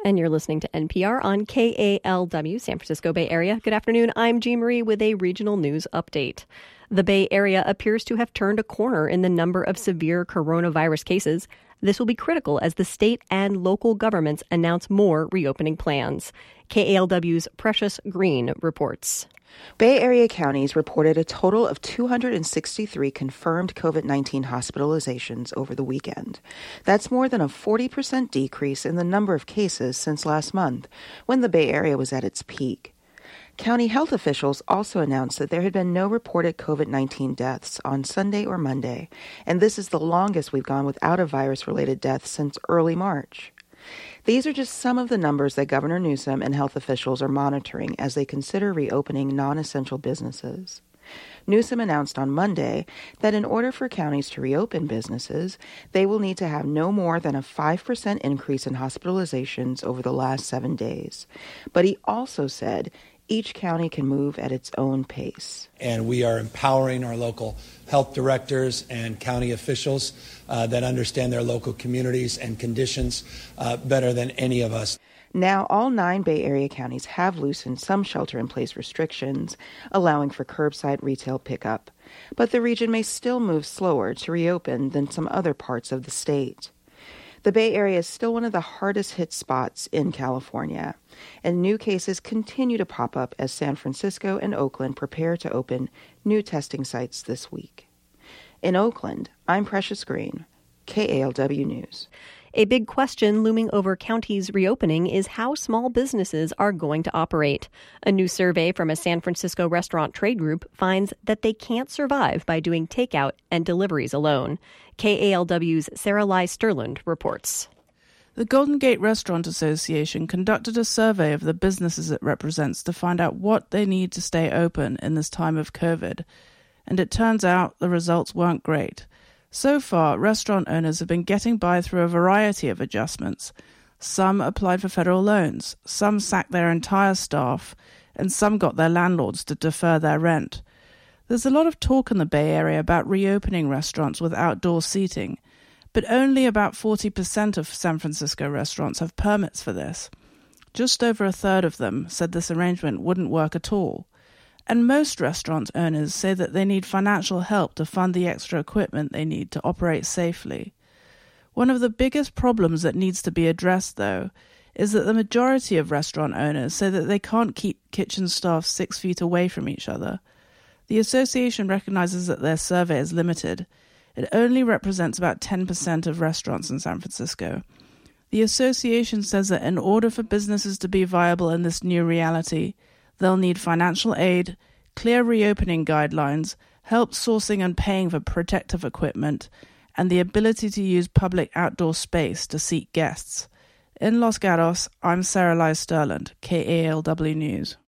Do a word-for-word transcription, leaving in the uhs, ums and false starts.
And you're listening to N P R on K A L W, San Francisco Bay Area. Good afternoon. I'm Jean Marie with a regional news update. The Bay Area appears to have turned a corner in the number of severe coronavirus cases. This will be critical as the state and local governments announce more reopening plans. K A L W's Precious Green reports. Bay Area counties reported a total of two hundred sixty-three confirmed COVID nineteen hospitalizations over the weekend. That's more than a forty percent decrease in the number of cases since last month, when the Bay Area was at its peak. County health officials also announced that there had been no reported COVID nineteen deaths on Sunday or Monday, and this is the longest we've gone without a virus-related death since early March. These are just some of the numbers that Governor Newsom and health officials are monitoring as they consider reopening non-essential businesses. Newsom announced on Monday that in order for counties to reopen businesses, they will need to have no more than a five percent increase in hospitalizations over the last seven days. But he also said each county can move at its own pace. And we are empowering our local health directors and county officials uh, that understand their local communities and conditions uh, better than any of us. Now, all nine Bay Area counties have loosened some shelter-in-place restrictions, allowing for curbside retail pickup. But the region may still move slower to reopen than some other parts of the state. The Bay Area is still one of the hardest hit spots in California, and new cases continue to pop up as San Francisco and Oakland prepare to open new testing sites this week. In Oakland, I'm Precious Green, K A L W News. A big question looming over counties reopening is how small businesses are going to operate. A new survey from a San Francisco restaurant trade group finds that they can't survive by doing takeout and deliveries alone. K A L W's Sarah Lai Sterland reports. The Golden Gate Restaurant Association conducted a survey of the businesses it represents to find out what they need to stay open in this time of COVID. And it turns out the results weren't great. So far, restaurant owners have been getting by through a variety of adjustments. Some applied for federal loans, some sacked their entire staff, and some got their landlords to defer their rent. There's a lot of talk in the Bay Area about reopening restaurants with outdoor seating, but only about forty percent of San Francisco restaurants have permits for this. Just over a third of them said this arrangement wouldn't work at all. And most restaurant owners say that they need financial help to fund the extra equipment they need to operate safely. One of the biggest problems that needs to be addressed, though, is that the majority of restaurant owners say that they can't keep kitchen staff six feet away from each other. The association recognizes that their survey is limited. It only represents about ten percent of restaurants in San Francisco. The association says that in order for businesses to be viable in this new reality, they'll need financial aid, clear reopening guidelines, help sourcing and paying for protective equipment, and the ability to use public outdoor space to seat guests. In Los Gatos, I'm Sarah Lai Sterland, K A L W News.